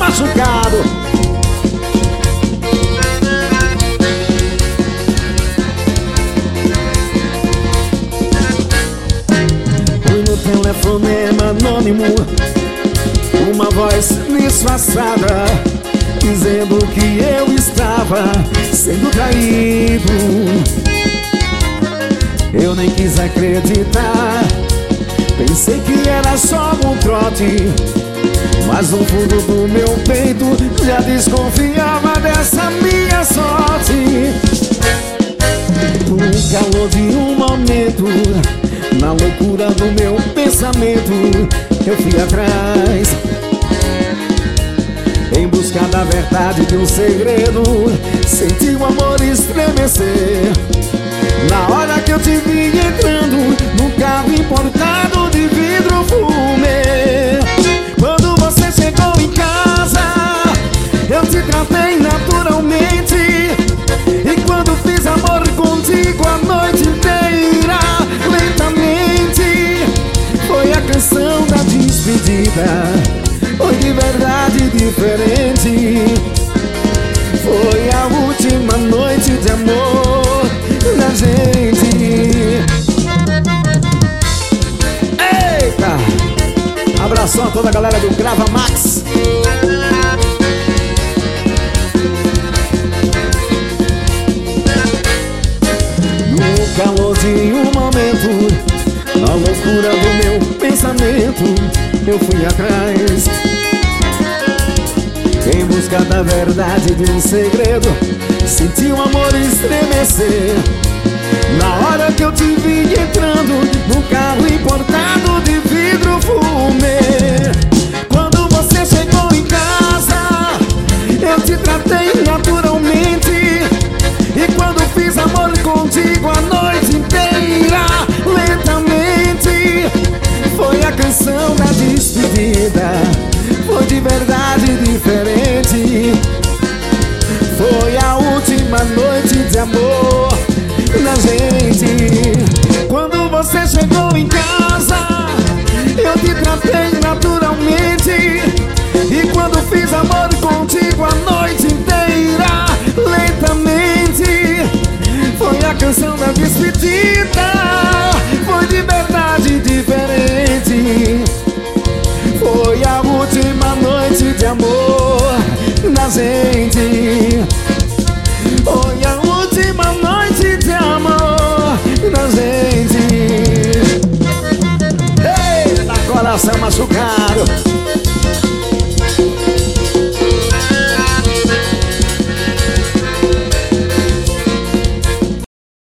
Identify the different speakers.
Speaker 1: machucado. Fui no telefonema anônimo, uma voz disfarçada, dizendo que eu estava sendo traído. Eu nem quis acreditar, pensei que era só um trote, mas no fundo do meu peito já desconfiava dessa minha sorte. No calor de um momento, na loucura do meu pensamento, eu fui atrás, em busca da verdade de um segredo. Senti o amor estremecer na hora que eu te vi entrando num carro importado de vidro fumê. Quando você chegou em casa, eu te tratei naturalmente, e quando fiz amor contigo a noite inteira, lentamente, foi a canção da despedida. Foi de verdade diferente. Foi a última noite de amor da gente. Eita! Abração a toda a galera do Grava Max. No calor de um momento, na loucura do meu pensamento, eu fui atrás, em busca da verdade de um segredo. Senti o amor estremecer na hora que eu te vi entrando num carro importado de vidro fumê. Quando você chegou em casa, eu te tratei naturalmente, e quando fiz amor contigo a noite inteira, lentamente, foi a canção da despedida. Foi de verdade diferente. Foi a última noite de amor da gente. Quando você chegou em casa, eu te tratei naturalmente, e quando fiz amor contigo a noite inteira, lentamente, foi a canção da despedida. Foi de verdade diferente. Foi a última noite de amor da gente. Foi a última noite de amor da gente. Ei, na coração machucado.